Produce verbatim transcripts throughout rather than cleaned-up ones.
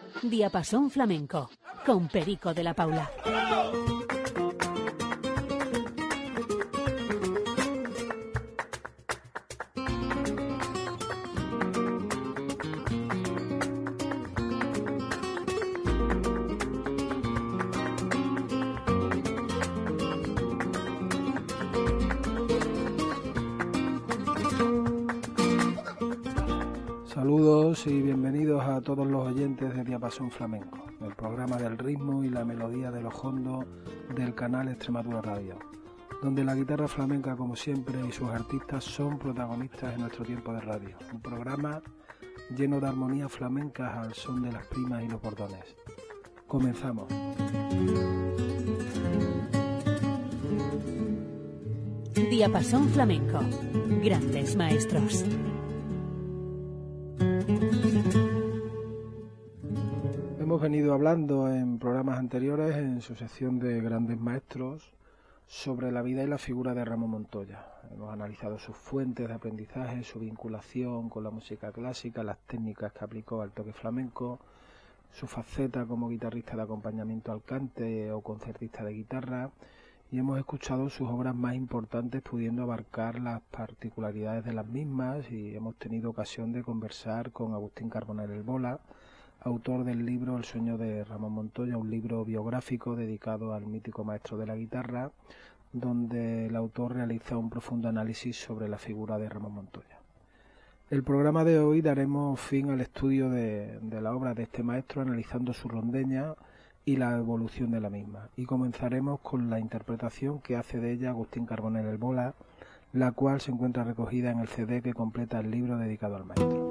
Diapasón Flamenco, con Perico de la Paula. Saludos y bienvenidos a todos los oyentes de Diapasón Flamenco, el programa del ritmo y la melodía de los hondos del canal Extremadura Radio, donde la guitarra flamenca, como siempre, y sus artistas son protagonistas en nuestro tiempo de radio. Un programa lleno de armonías flamencas al son de las primas y los bordones. Comenzamos. Diapasón Flamenco, grandes maestros. Hemos venido hablando en programas anteriores, en su sección de Grandes Maestros, sobre la vida y la figura de Ramón Montoya. Hemos analizado sus fuentes de aprendizaje, su vinculación con la música clásica, las técnicas que aplicó al toque flamenco, su faceta como guitarrista de acompañamiento al cante o concertista de guitarra, y hemos escuchado sus obras más importantes, pudiendo abarcar las particularidades de las mismas, y hemos tenido ocasión de conversar con Agustín Carbonell El Bola, autor del libro El sueño de Ramón Montoya, un libro biográfico dedicado al mítico maestro de la guitarra, donde el autor realiza un profundo análisis sobre la figura de Ramón Montoya. El programa de hoy daremos fin al estudio de, de la obra de este maestro, analizando su rondeña y la evolución de la misma, y comenzaremos con la interpretación que hace de ella Agustín Carbonell El Bola, la cual se encuentra recogida en el C D que completa el libro dedicado al maestro.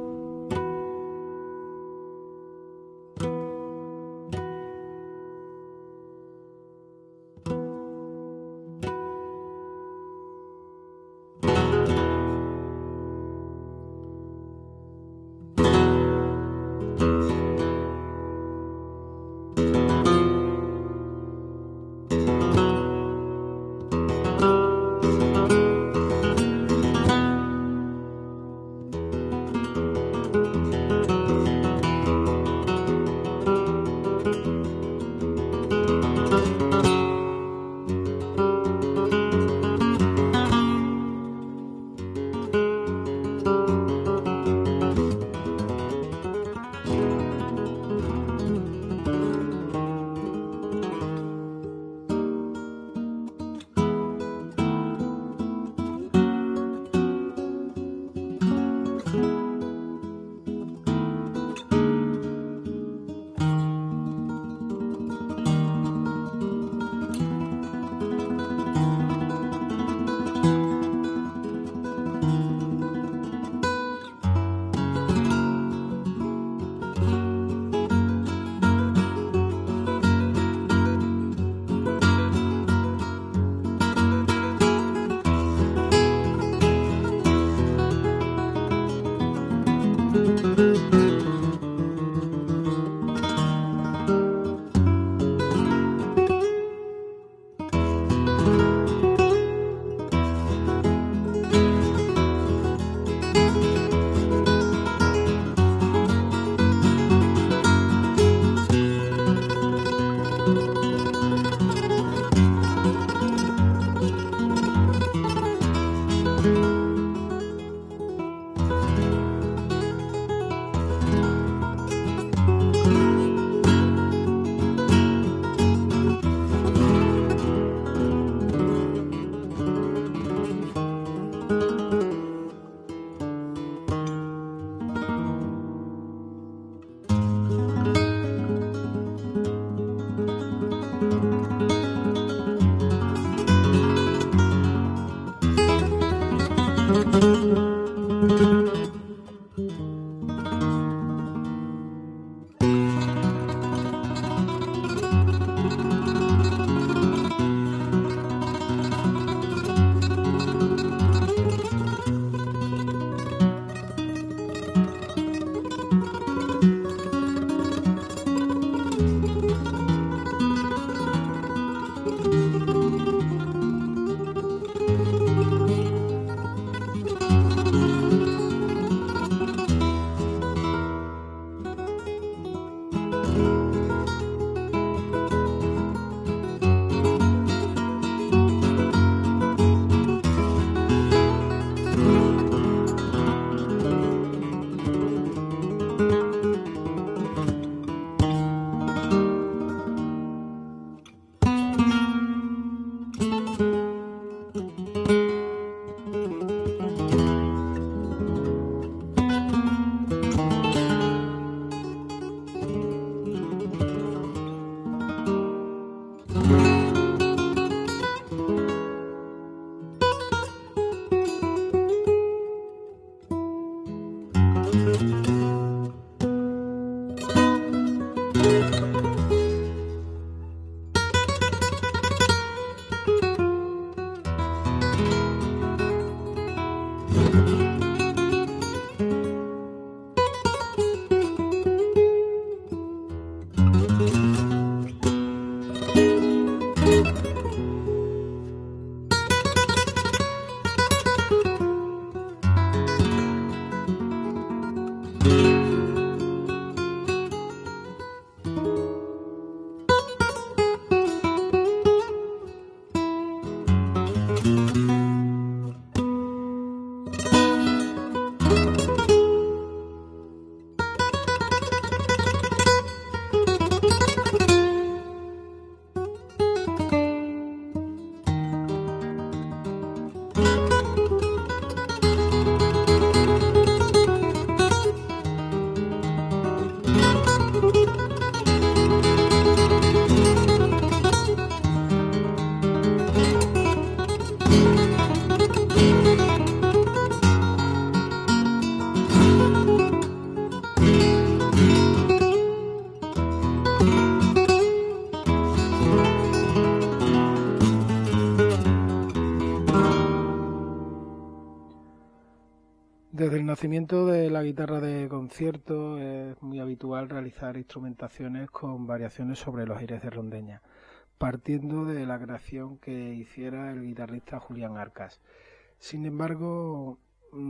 Desde el nacimiento de la guitarra de concierto es muy habitual realizar instrumentaciones con variaciones sobre los aires de rondeña, partiendo de la creación que hiciera el guitarrista Julián Arcas. Sin embargo,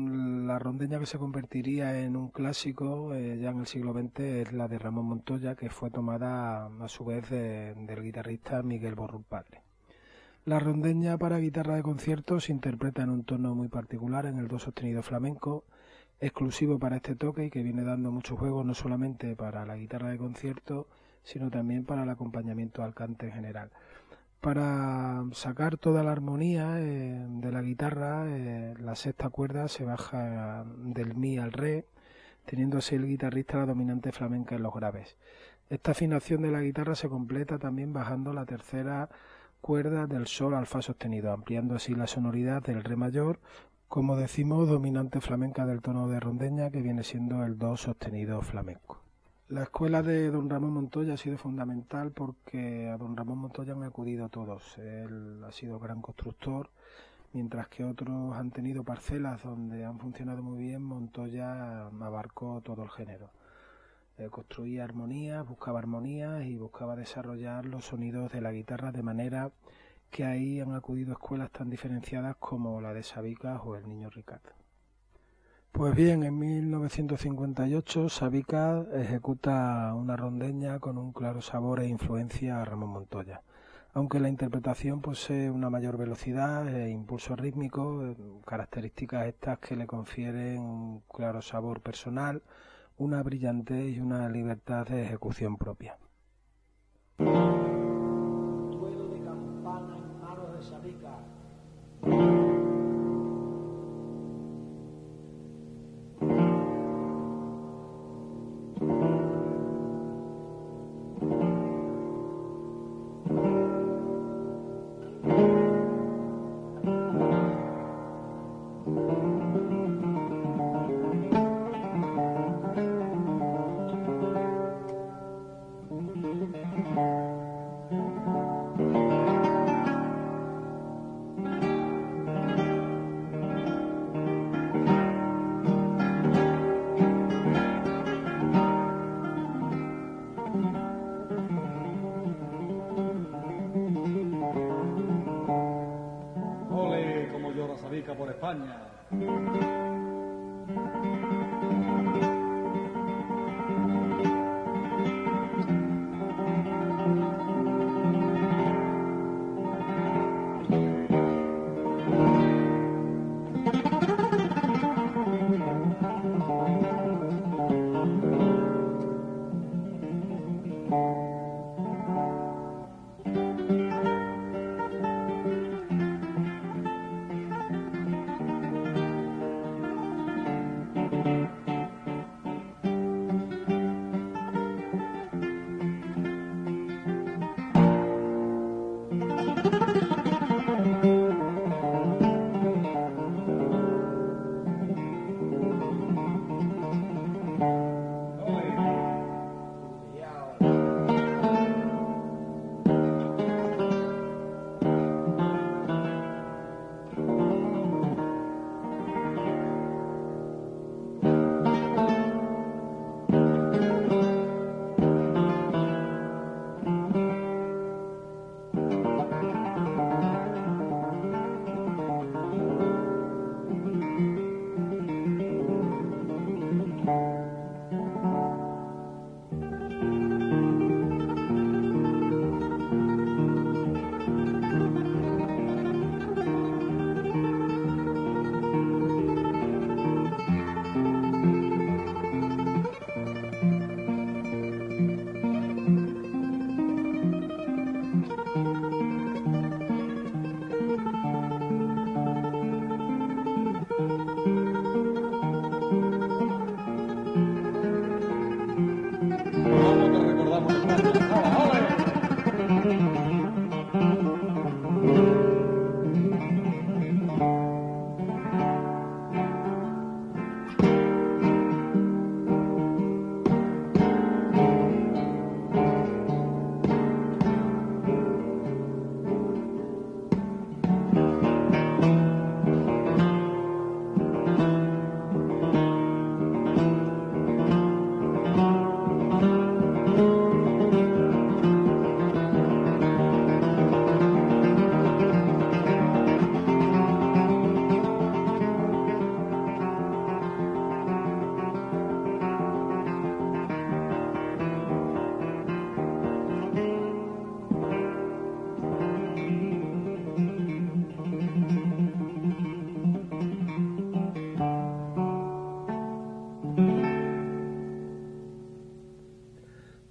la rondeña que se convertiría en un clásico eh, ya en el siglo veinte es la de Ramón Montoya, que fue tomada a su vez de, del guitarrista Miguel Borrul Padre. La rondeña para guitarra de concierto se interpreta en un tono muy particular, en el do sostenido flamenco, exclusivo para este toque y que viene dando mucho juego no solamente para la guitarra de concierto, sino también para el acompañamiento al cante en general. Para sacar toda la armonía eh, de la guitarra, eh, la sexta cuerda se baja del mi al re, teniendo así el guitarrista la dominante flamenca en los graves. Esta afinación de la guitarra se completa también bajando la tercera cuerda del sol al fa sostenido, ampliando así la sonoridad del re mayor, como decimos, dominante flamenca del tono de rondeña, que viene siendo el do sostenido flamenco. La escuela de don Ramón Montoya ha sido fundamental porque a don Ramón Montoya han acudido todos. Él ha sido gran constructor, mientras que otros han tenido parcelas donde han funcionado muy bien. Montoya abarcó todo el género. Eh, construía armonías, buscaba armonías y buscaba desarrollar los sonidos de la guitarra, de manera que ahí han acudido escuelas tan diferenciadas como la de Sabicas o el Niño Ricard. Pues bien, en mil novecientos cincuenta y ocho Sabicas ejecuta una rondeña con un claro sabor e influencia a Ramón Montoya. Aunque la interpretación posee una mayor velocidad e impulso rítmico, características estas que le confieren un claro sabor personal, una brillantez y una libertad de ejecución propia. Duelo de campana en manos de Sabicas. Por España.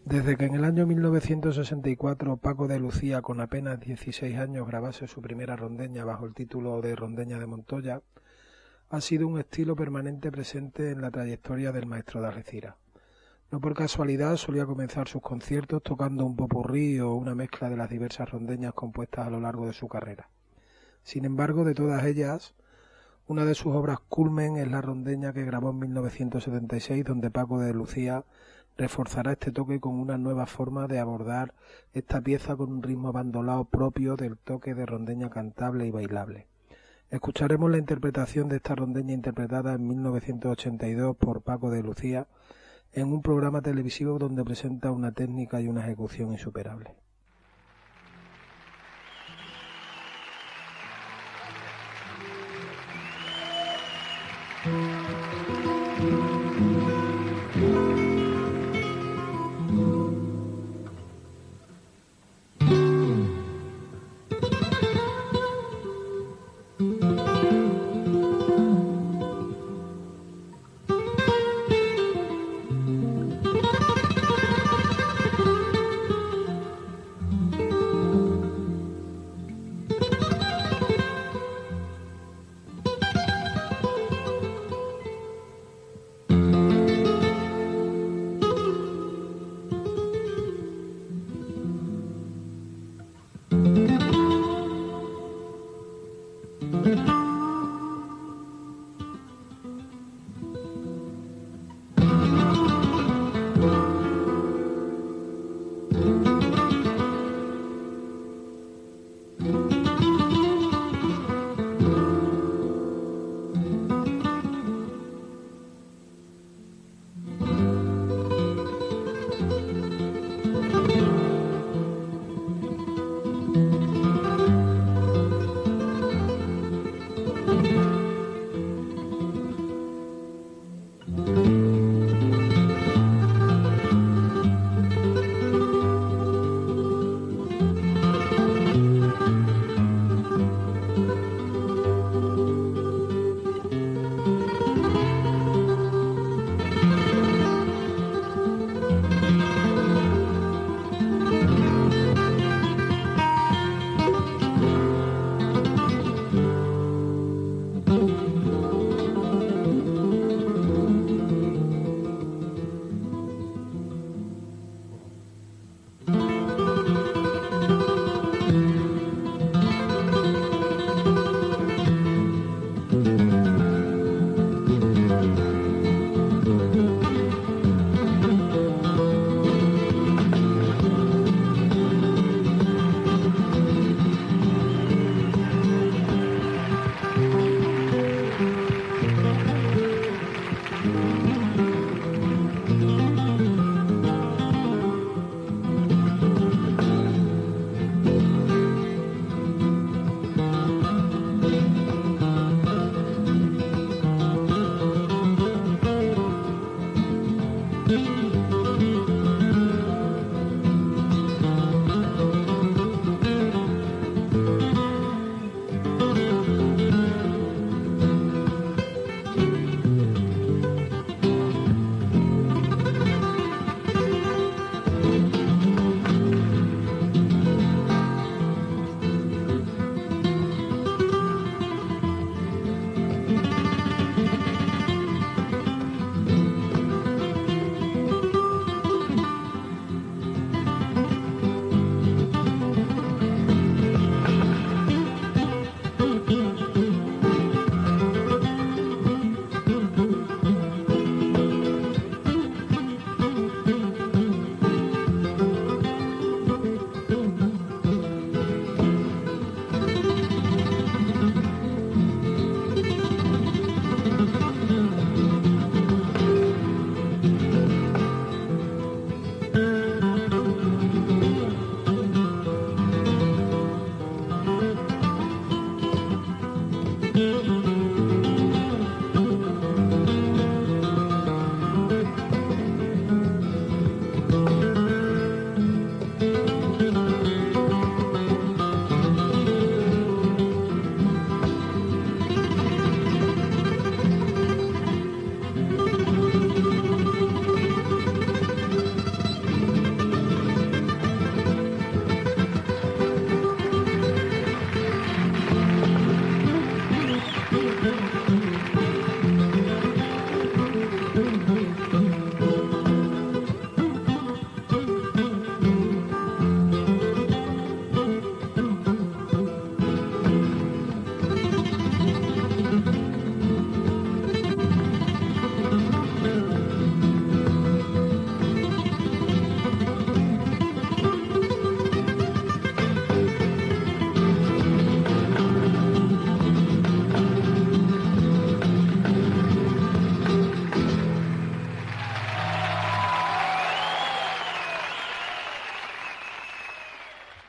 Desde que en el año mil novecientos sesenta y cuatro Paco de Lucía, con apenas dieciséis años, grabase su primera rondeña bajo el título de Rondeña de Montoya, ha sido un estilo permanente presente en la trayectoria del maestro de Algeciras. No por casualidad solía comenzar sus conciertos tocando un popurrí o una mezcla de las diversas rondeñas compuestas a lo largo de su carrera. Sin embargo, de todas ellas, una de sus obras culmen es la rondeña que grabó en mil novecientos setenta y seis, donde Paco de Lucía reforzará este toque con una nueva forma de abordar esta pieza con un ritmo bandolao propio del toque de rondeña cantable y bailable. Escucharemos la interpretación de esta rondeña interpretada en mil novecientos ochenta y dos por Paco de Lucía en un programa televisivo donde presenta una técnica y una ejecución insuperables.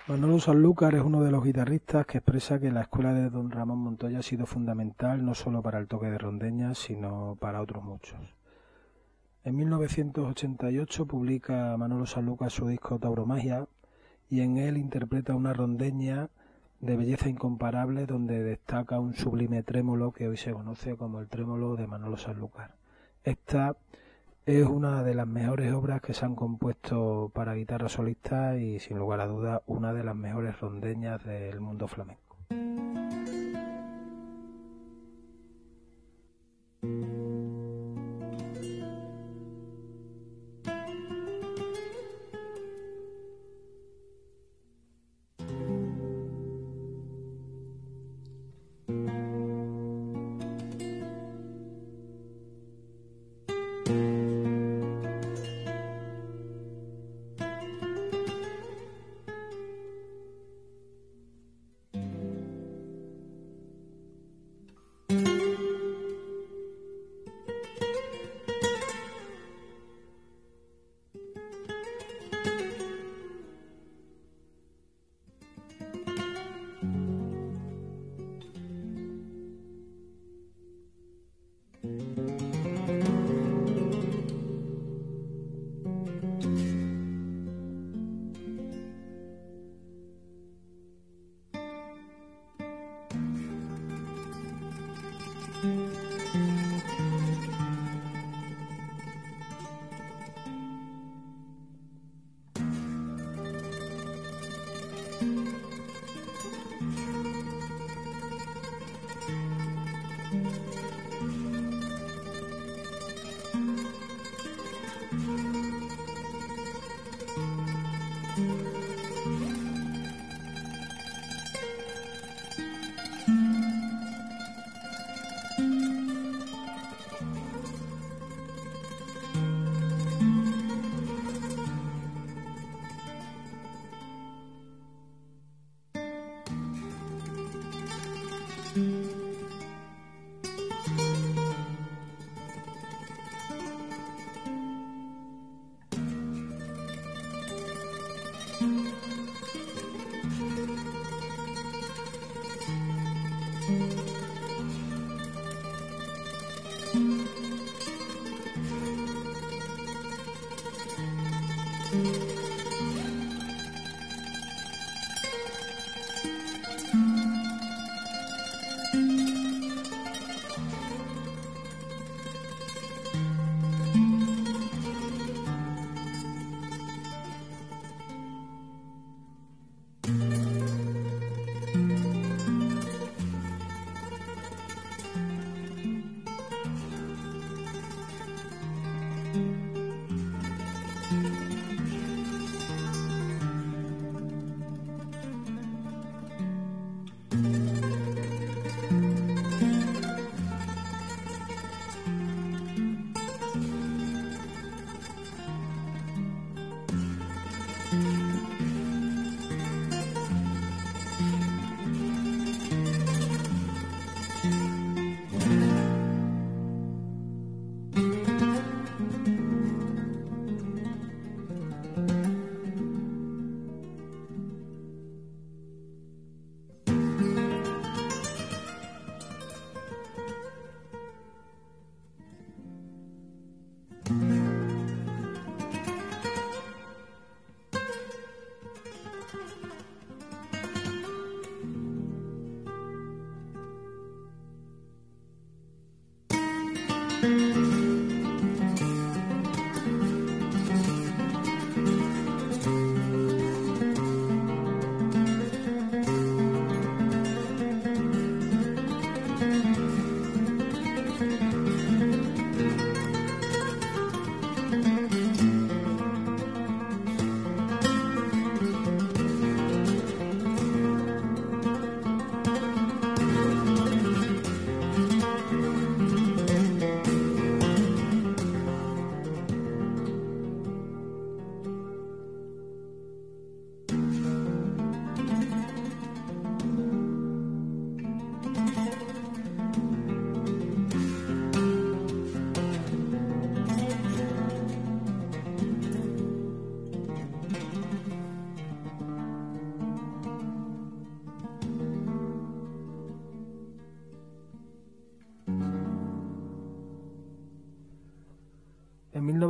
Manolo Sanlúcar es uno de los guitarristas que expresa que la escuela de don Ramón Montoya ha sido fundamental no solo para el toque de rondeñas, sino para otros muchos. En mil novecientos ochenta y ocho publica Manolo Sanlúcar su disco Tauromagia y en él interpreta una rondeña de belleza incomparable donde destaca un sublime trémolo que hoy se conoce como el trémolo de Manolo Sanlúcar. Esta es una de las mejores obras que se han compuesto para guitarra solista y, sin lugar a dudas, una de las mejores rondeñas del mundo flamenco.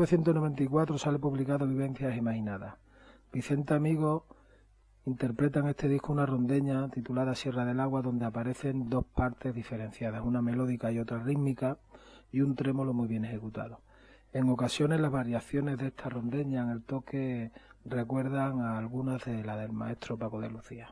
novecientos noventa y cuatro sale publicado Vivencias Imaginadas. Vicente Amigo interpreta en este disco una rondeña titulada Sierra del Agua, donde aparecen dos partes diferenciadas, una melódica y otra rítmica, y un trémolo muy bien ejecutado. En ocasiones las variaciones de esta rondeña en el toque recuerdan a algunas de las del maestro Paco de Lucía.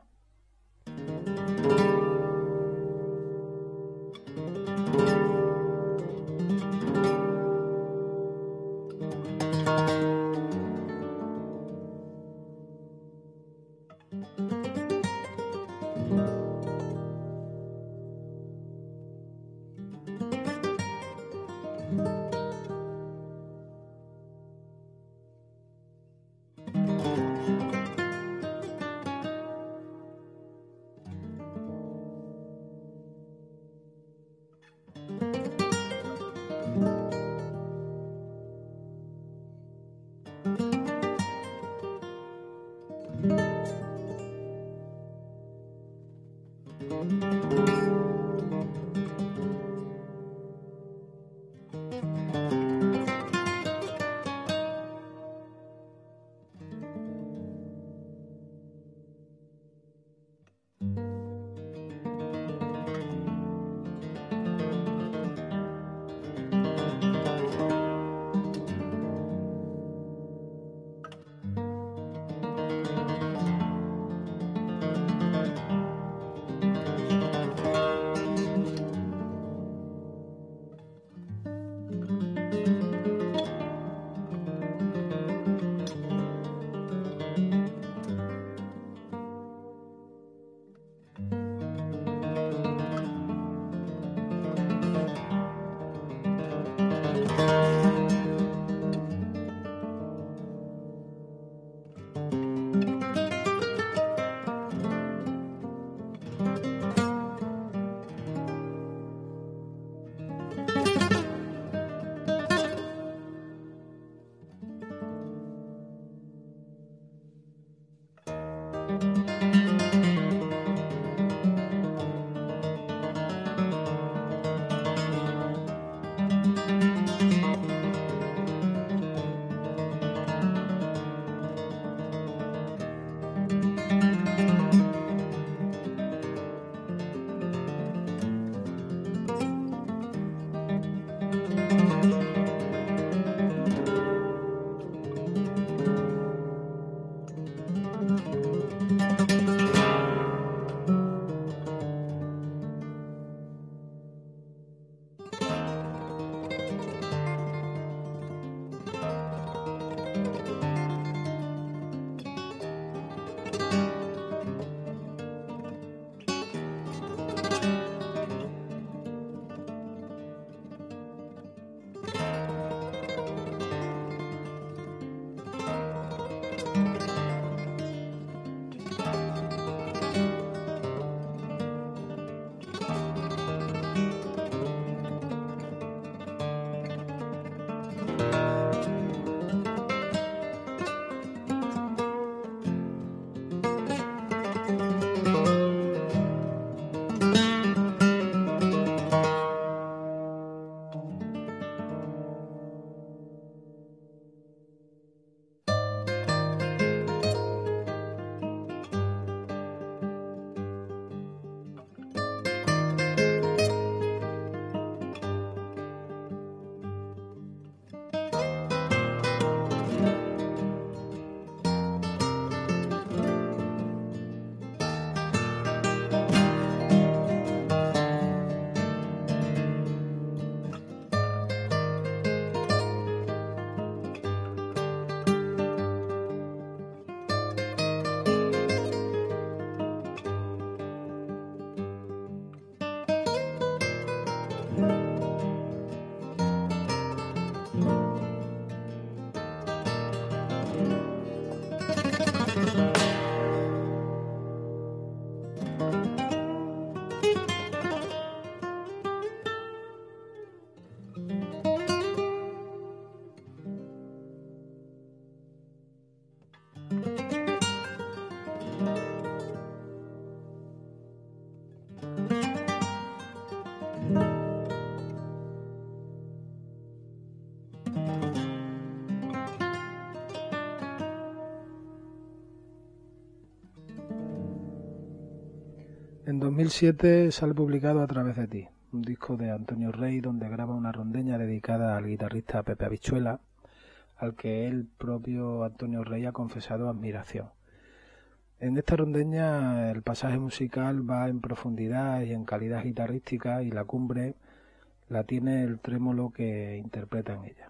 En dos mil siete sale publicado A través de ti, un disco de Antonio Rey donde graba una rondeña dedicada al guitarrista Pepe Habichuela, al que el propio Antonio Rey ha confesado admiración. En esta rondeña el pasaje musical va en profundidad y en calidad guitarrística, y la cumbre la tiene el trémolo que interpreta en ella.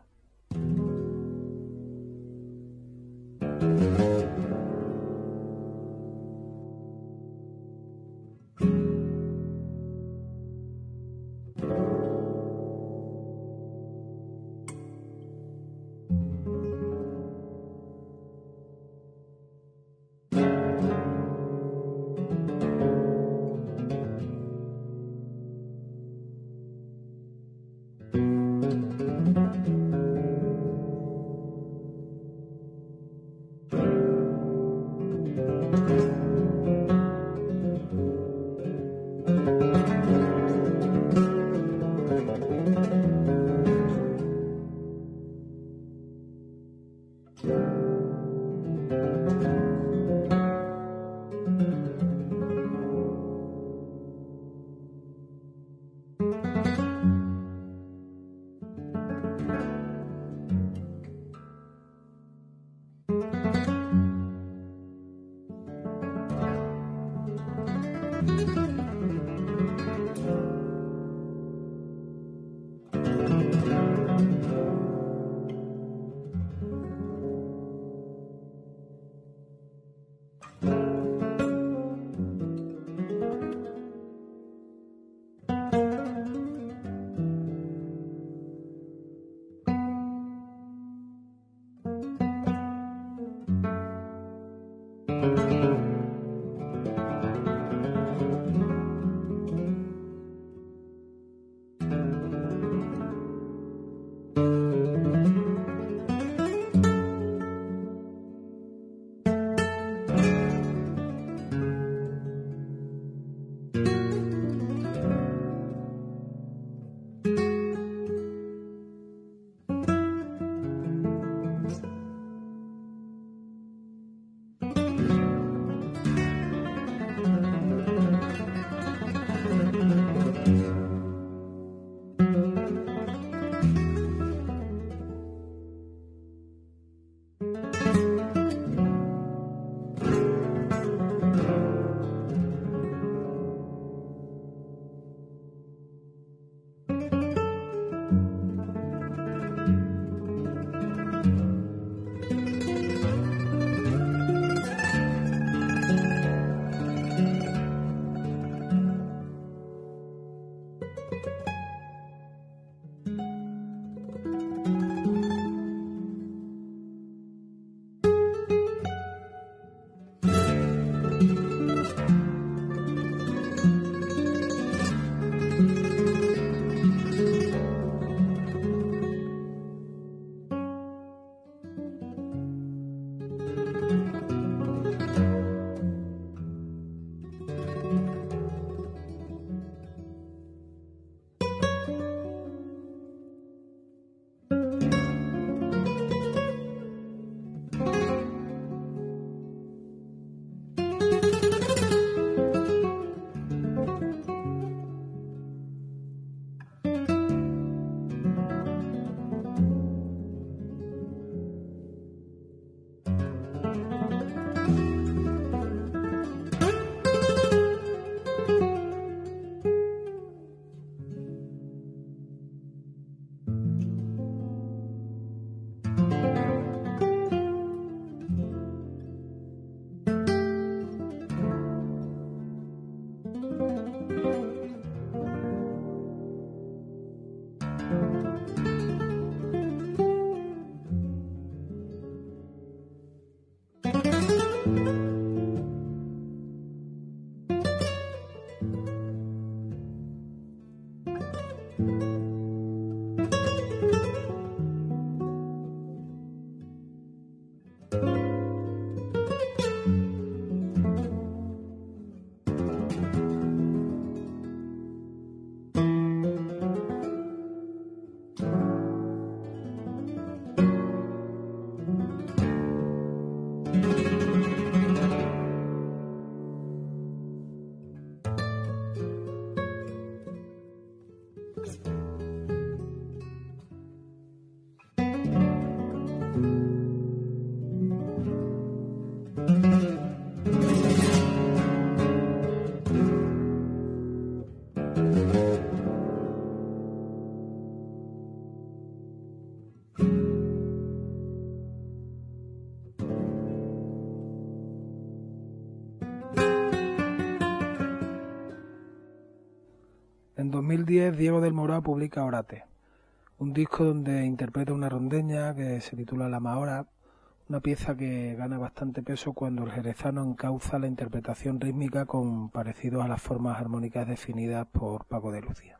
En dos mil diez, Diego del Morao publica Orate, un disco donde interpreta una rondeña que se titula La Mahora, una pieza que gana bastante peso cuando el jerezano encauza la interpretación rítmica con parecidos a las formas armónicas definidas por Paco de Lucía.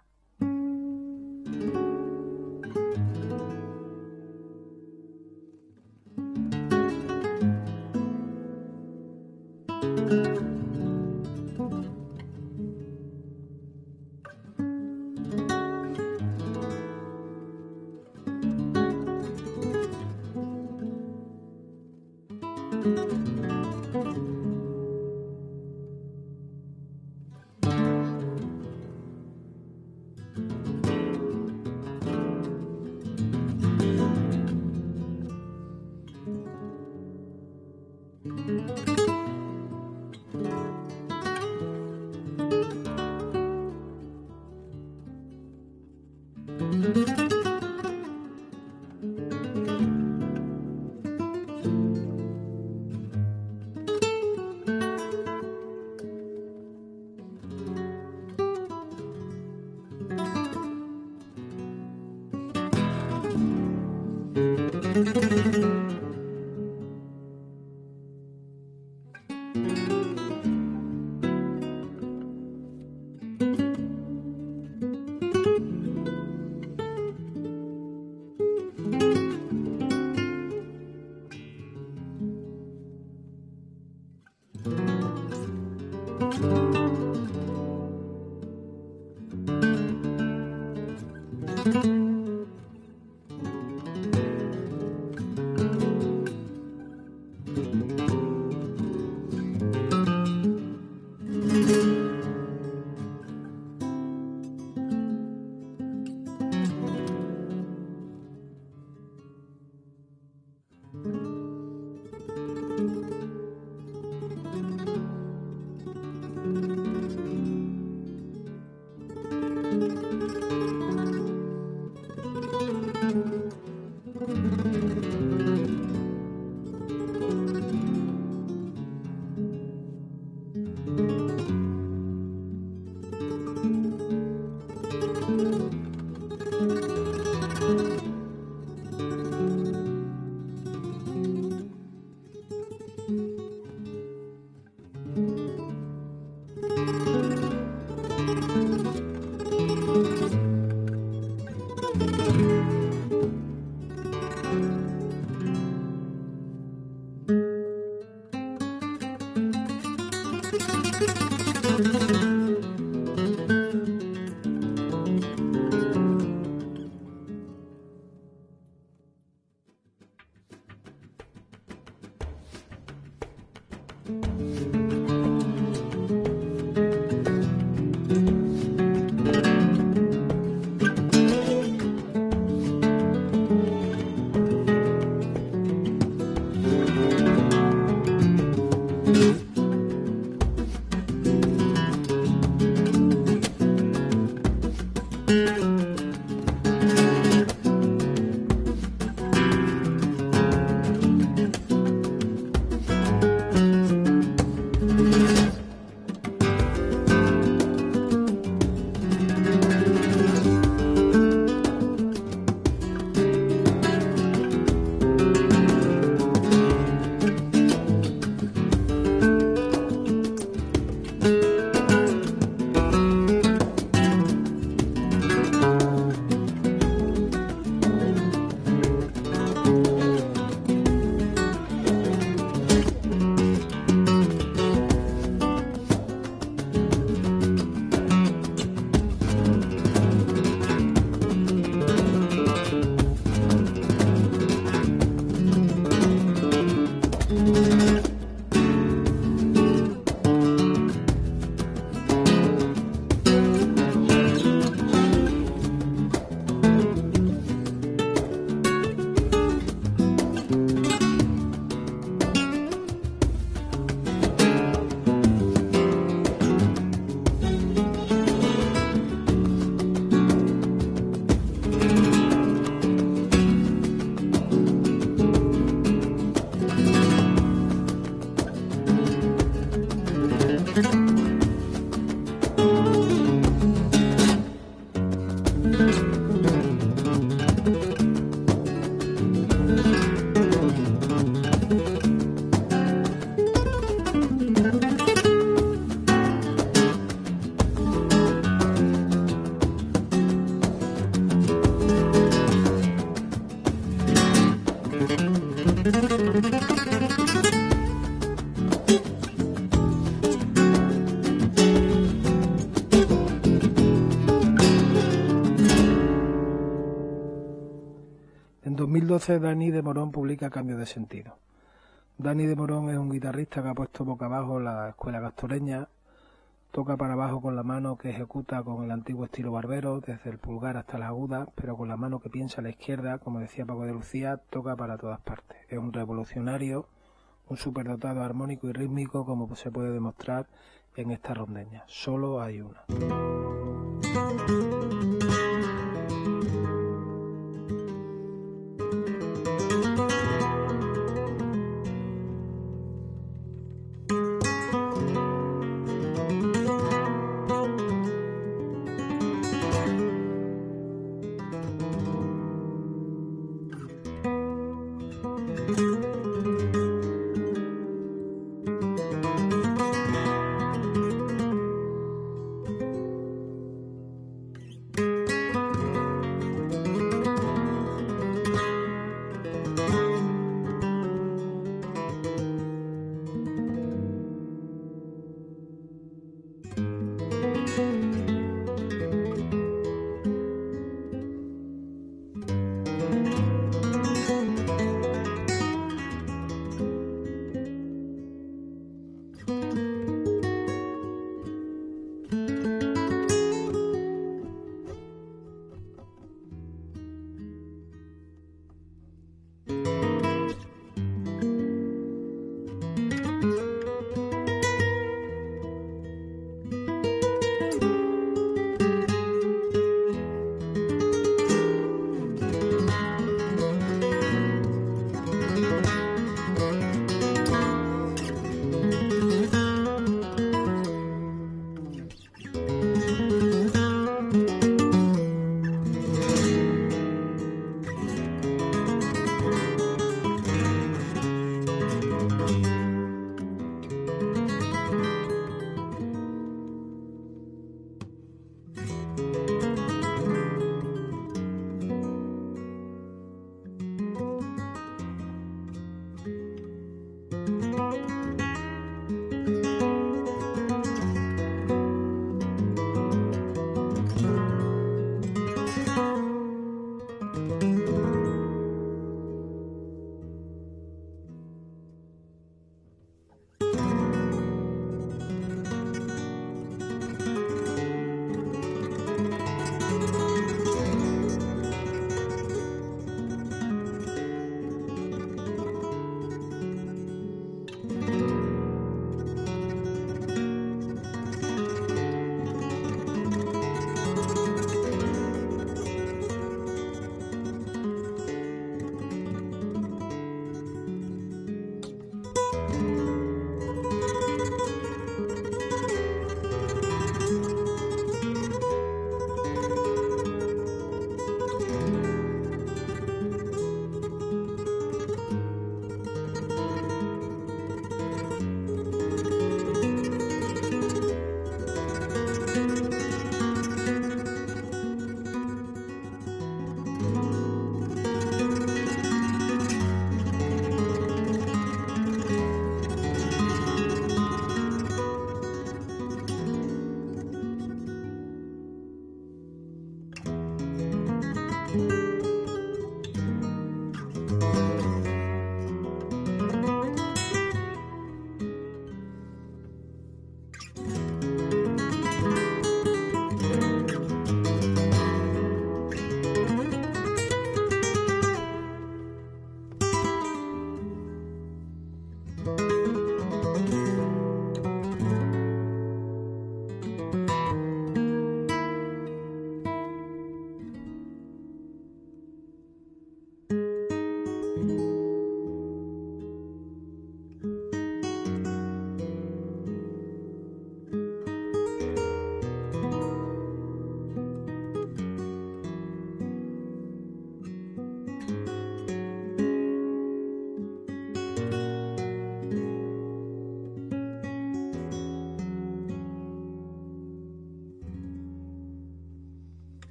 doce, Dani de Morón publica Cambio de Sentido. Dani de Morón es un guitarrista que ha puesto boca abajo la escuela castoreña. Toca para abajo con la mano que ejecuta con el antiguo estilo barbero, desde el pulgar hasta las agudas, pero con la mano que piensa a la izquierda, como decía Paco de Lucía, toca para todas partes. Es un revolucionario, un superdotado armónico y rítmico, como se puede demostrar en esta rondeña. Solo hay una.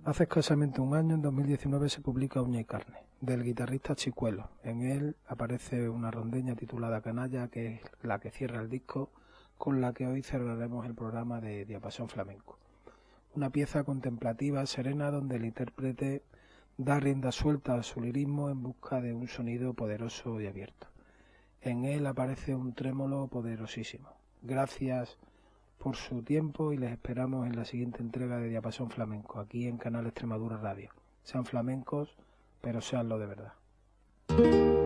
Hace escasamente un año, en dos mil diecinueve, se publica Uña y Carne, del guitarrista Chicuelo. En él aparece una rondeña titulada Canalla, que es la que cierra el disco, con la que hoy cerraremos el programa de Diapasón Flamenco. Una pieza contemplativa, serena, donde el intérprete da rienda suelta a su lirismo en busca de un sonido poderoso y abierto. En él aparece un trémolo poderosísimo. Gracias por su tiempo y les esperamos en la siguiente entrega de Diapasón Flamenco, aquí en Canal Extremadura Radio. Sean flamencos, pero seanlo de verdad.